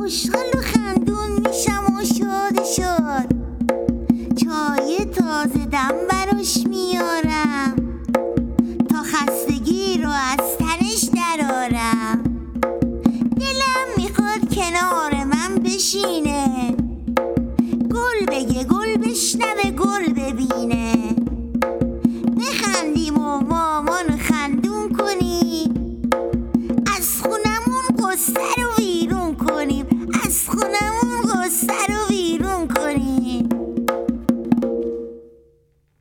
خوشحال و خندون میشم و شاد چای تازه دم براش میارم تا خستگی رو از تنش درارم. دلم میخواد کنار من بشینه